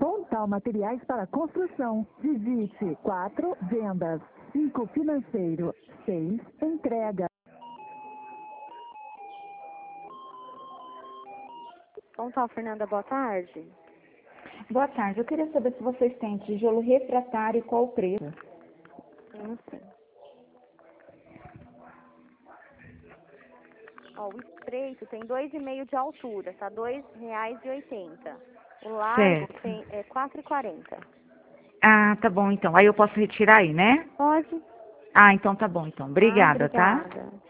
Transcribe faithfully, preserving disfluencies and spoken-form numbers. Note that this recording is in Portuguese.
Montal Materiais para Construção. Digite quatro vendas. cinco financeiro. seis entrega. Montal, Fernanda, boa tarde. Boa tarde. Eu queria saber se vocês têm tijolo refratário e qual o preço. Sim, sim. Ó, o estreito tem dois e meio de altura, tá? dois reais e oitenta. O largo Certo. tem é quatro e quarenta. Ah, tá bom então. Aí eu posso retirar aí, né? Pode? Ah, então tá bom então. Ah, Obrigada, tá? obrigada.